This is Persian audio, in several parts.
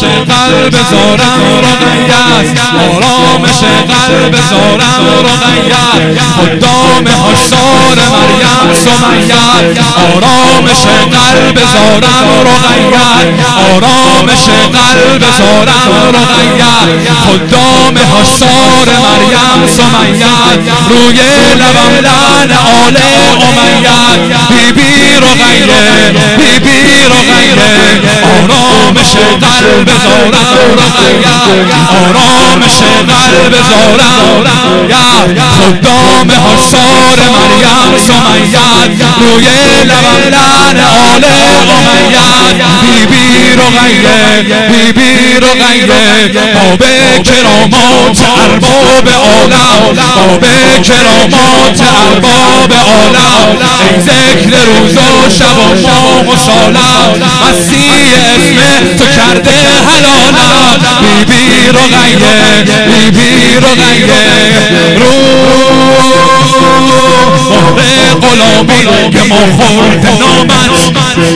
قلب زارم رقیت، آرامش قلب زارم رقیت، خدام حصار مریم سمیت، آرامش قلب زارم رقیت، آرامش قلب زارم رقیت، خدام حصار مریم سمیت، روی لبم لعن آل امیت، بی بی رقیه بی بی رقیه، آرامش قلب زارم رقیت، آرامش قلب زارم رقیت، خدام حصار مریم سمیت، روی لبم لعن آل امیت، بی بی رقیه بی بی رقیه، باب کرامات ارباب عالم، باب کرامات ارباب عالم، ای ذکر روز و شب و ماه و سالم، مسیح اسم تو کرده حلالم، بی بی رقیه بی بی رقیه، مهر غلامی که ما خورد نامت،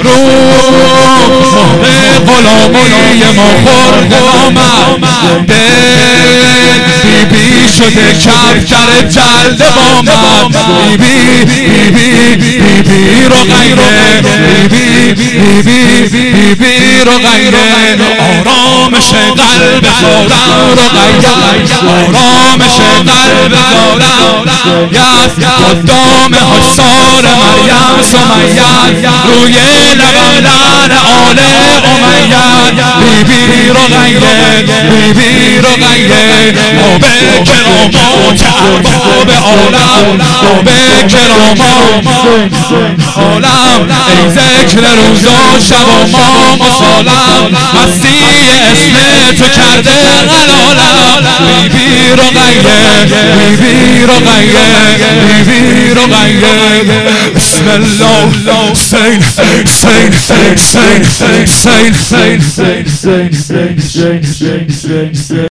مهر غلامی ما خورد نامت، بی بی شده کفتر جلد بامد، بی بی بی بی بی بی رقیه، بی بی بی بی بی بی رقیه، آرامش قلب زارم رقیت، آرامش قلب زارم رقیت، خدام حصار مریم سمیت، روی لبم لعن آل امیت، بی بی رقیه بی بی رقیه، باب کرامات ارباب عالم، باب کرامات عالم، ای ذکر روز و شب و ماه و سالم، مسیح اسم تو کرده حلالم، بی بی رقیه بی بی رقیه بی بی رقیه، بسم الله حسین حسین حسین حسین حسین حسین حسین حسین